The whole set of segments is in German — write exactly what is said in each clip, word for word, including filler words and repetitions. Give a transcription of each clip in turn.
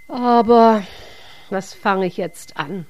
Aber was fange ich jetzt an?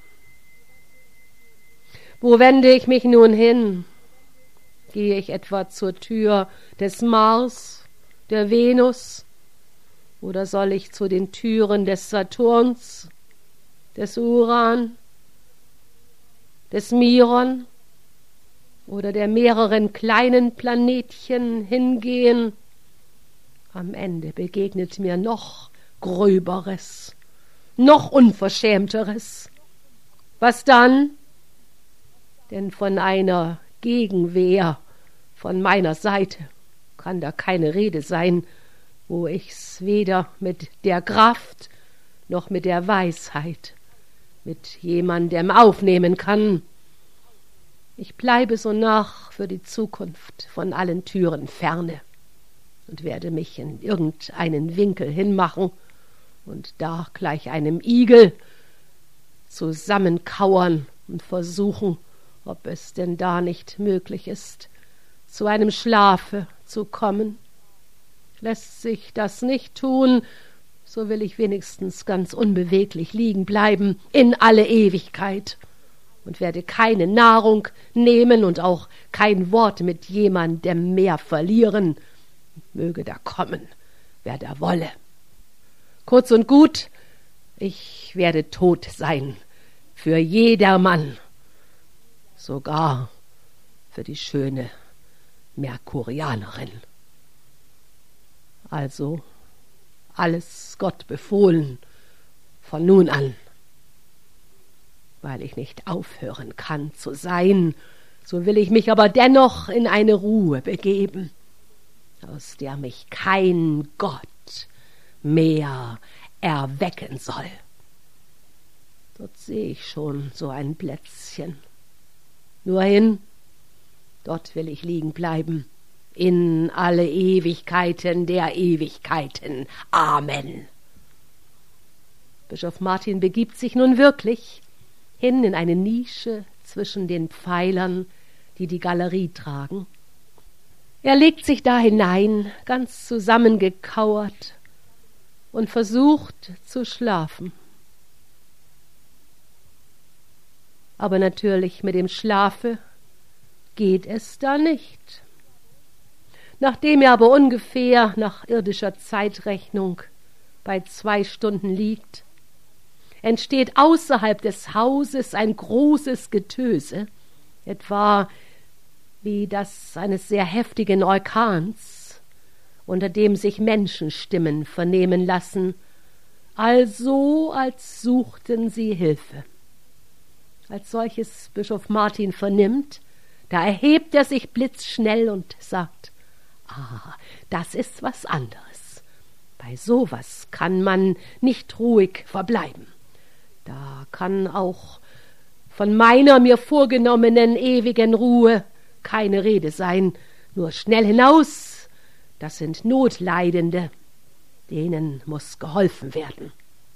Wo wende ich mich nun hin? Gehe ich etwa zur Tür des Mars, der Venus, oder soll ich zu den Türen des Saturns, des Uran, des Miron oder der mehreren kleinen Planetchen hingehen? Am Ende begegnet mir noch Gröberes, noch Unverschämteres. Was dann? Denn von einer Gegenwehr von meiner Seite kann da keine Rede sein, wo ich's weder mit der Kraft noch mit der Weisheit mit jemandem aufnehmen kann. Ich bleibe so nach für die Zukunft von allen Türen ferne und werde mich in irgendeinen Winkel hinmachen und da gleich einem Igel zusammenkauern und versuchen, ob es denn da nicht möglich ist, zu einem Schlafe zu kommen. Lässt sich das nicht tun, so will ich wenigstens ganz unbeweglich liegen bleiben in alle Ewigkeit und werde keine Nahrung nehmen und auch kein Wort mit jemandem mehr verlieren. Möge da kommen, wer da wolle. Kurz und gut, ich werde tot sein, für jedermann, sogar für die schöne Merkurianerin. Also alles Gott befohlen von nun an. Weil ich nicht aufhören kann zu sein, so will ich mich aber dennoch in eine Ruhe begeben, aus der mich kein Gott mehr erwecken soll. Dort sehe ich schon so ein Plätzchen. Nur hin, dort will ich liegen bleiben, in alle Ewigkeiten der Ewigkeiten. Amen. Bischof Martin begibt sich nun wirklich hin in eine Nische zwischen den Pfeilern, die die Galerie tragen. Er legt sich da hinein, ganz zusammengekauert, und versucht zu schlafen. Aber natürlich mit dem Schlafe geht es da nicht. Nachdem er aber ungefähr nach irdischer Zeitrechnung bei zwei Stunden liegt, entsteht außerhalb des Hauses ein großes Getöse, etwa wie das eines sehr heftigen Orkans, unter dem sich Menschenstimmen vernehmen lassen, also als suchten sie Hilfe. Als solches Bischof Martin vernimmt, da erhebt er sich blitzschnell und sagt: Ah, das ist was anderes. Bei sowas kann man nicht ruhig verbleiben. Da kann auch von meiner mir vorgenommenen ewigen Ruhe keine Rede sein. Nur schnell hinaus, das sind Notleidende, denen muss geholfen werden.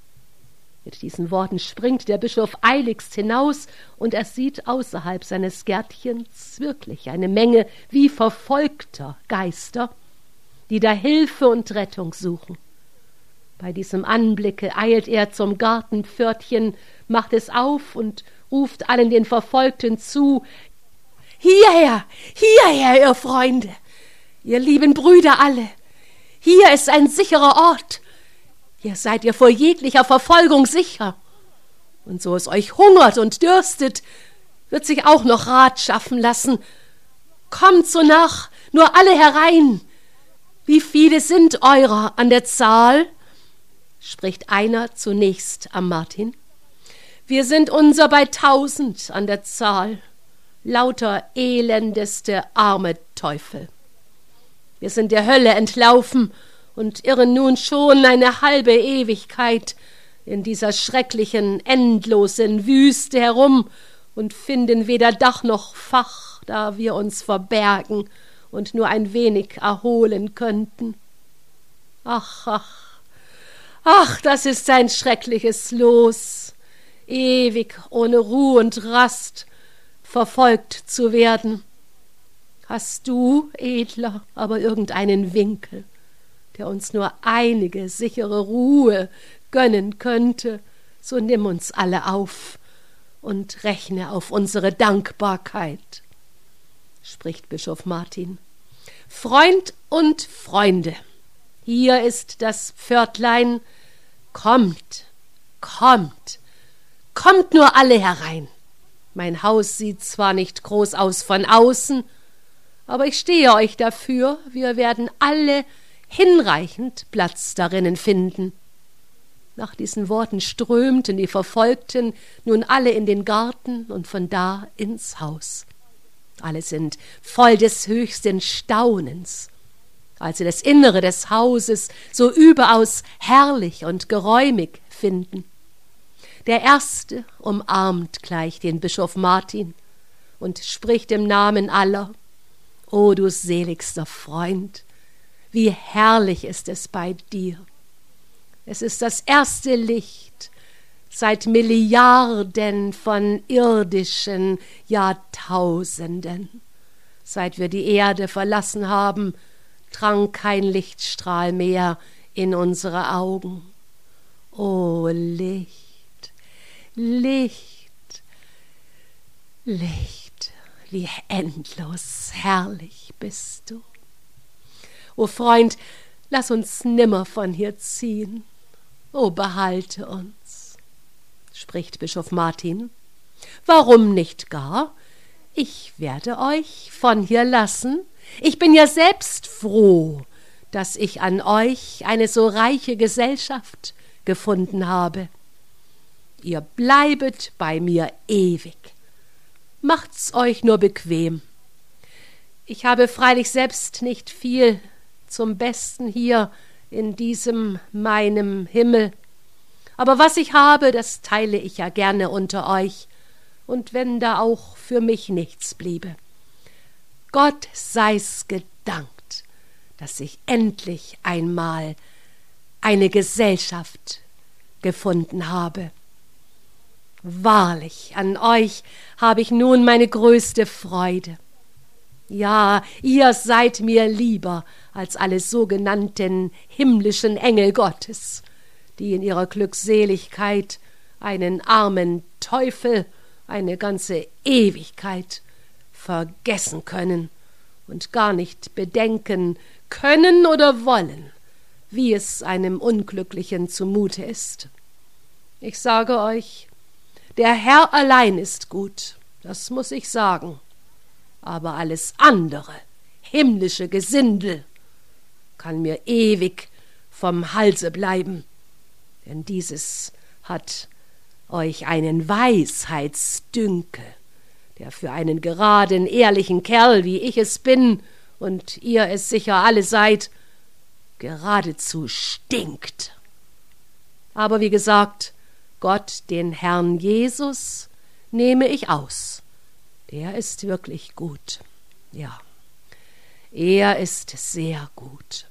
Mit diesen Worten springt der Bischof eiligst hinaus, und er sieht außerhalb seines Gärtchens wirklich eine Menge wie verfolgter Geister, die da Hilfe und Rettung suchen. Bei diesem Anblicke eilt er zum Gartenpförtchen, macht es auf und ruft allen den Verfolgten zu: »Hierher, hierher, ihr Freunde, ihr lieben Brüder alle! Hier ist ein sicherer Ort! Hier seid ihr vor jeglicher Verfolgung sicher. Und so es euch hungert und dürstet, wird sich auch noch Rat schaffen lassen. Kommt so nach, nur alle herein. Wie viele sind eurer an der Zahl?« spricht einer zunächst am Martin. »Wir sind unser bei tausend an der Zahl, lauter elendeste arme Teufel. Wir sind der Hölle entlaufen und irren nun schon eine halbe Ewigkeit in dieser schrecklichen, endlosen Wüste herum und finden weder Dach noch Fach, da wir uns verbergen und nur ein wenig erholen könnten. Ach, ach, ach, das ist ein schreckliches Los, ewig ohne Ruhe und Rast verfolgt zu werden. Hast du, Edler, aber irgendeinen Winkel, der uns nur einige sichere Ruhe gönnen könnte, so nimm uns alle auf und rechne auf unsere Dankbarkeit, spricht Bischof Martin. Freund und Freunde, hier ist das Pförtlein, kommt, kommt, kommt nur alle herein. Mein Haus sieht zwar nicht groß aus von außen, aber ich stehe euch dafür, wir werden alle hinreichend Platz darinnen finden. Nach diesen Worten strömten die Verfolgten nun alle in den Garten und von da ins Haus. Alle sind voll des höchsten Staunens, als sie das Innere des Hauses so überaus herrlich und geräumig finden. Der Erste umarmt gleich den Bischof Martin und spricht im Namen aller: O du seligster Freund, wie herrlich ist es bei dir! Es ist das erste Licht seit Milliarden von irdischen Jahrtausenden. Seit wir die Erde verlassen haben, drang kein Lichtstrahl mehr in unsere Augen. O Licht! Licht, Licht, wie endlos herrlich bist du. O Freund, lass uns nimmer von hier ziehen. O behalte uns, spricht Bischof Martin. Warum nicht gar? Ich werde euch von hier lassen. Ich bin ja selbst froh, dass ich an euch eine so reiche Gesellschaft gefunden habe. Ihr bleibet bei mir ewig. Macht's euch nur bequem. Ich habe freilich selbst nicht viel zum Besten hier in diesem meinem Himmel, aber was ich habe, das teile ich ja gerne unter euch, und wenn da auch für mich nichts bliebe. Gott sei's gedankt, dass ich endlich einmal eine Gesellschaft gefunden habe. Wahrlich, an euch habe ich nun meine größte Freude. Ja, ihr seid mir lieber als alle sogenannten himmlischen Engel Gottes, die in ihrer Glückseligkeit einen armen Teufel eine ganze Ewigkeit vergessen können und gar nicht bedenken können oder wollen, wie es einem Unglücklichen zumute ist. Ich sage euch, der Herr allein ist gut, das muß ich sagen, aber alles andere, himmlische Gesindel, kann mir ewig vom Halse bleiben, denn dieses hat euch einen Weisheitsdünkel, der für einen geraden, ehrlichen Kerl, wie ich es bin, und ihr es sicher alle seid, geradezu stinkt. Aber wie gesagt, Gott, den Herrn Jesus, nehme ich aus. Der ist wirklich gut. Ja, er ist sehr gut.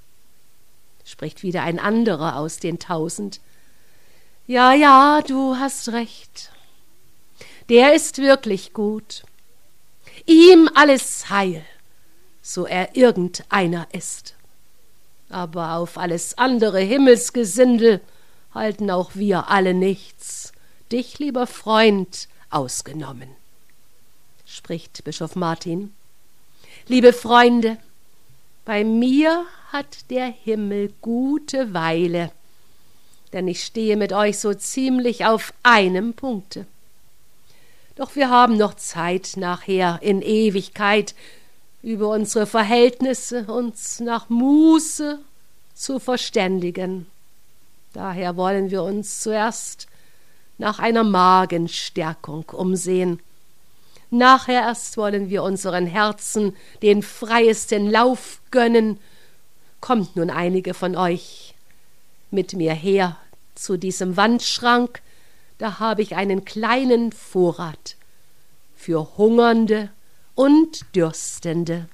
Spricht wieder ein anderer aus den Tausend. Ja, ja, du hast recht. Der ist wirklich gut. Ihm alles heil, so er irgendeiner ist. Aber auf alles andere Himmelsgesindel halten auch wir alle nichts, dich, lieber Freund, ausgenommen, spricht Bischof Martin. Liebe Freunde, bei mir hat der Himmel gute Weile, denn ich stehe mit euch so ziemlich auf einem Punkte. Doch wir haben noch Zeit nachher in Ewigkeit über unsere Verhältnisse uns nach Muße zu verständigen. Daher wollen wir uns zuerst nach einer Magenstärkung umsehen. Nachher erst wollen wir unseren Herzen den freiesten Lauf gönnen. Kommt nun einige von euch mit mir her zu diesem Wandschrank, da habe ich einen kleinen Vorrat für Hungernde und Dürstende.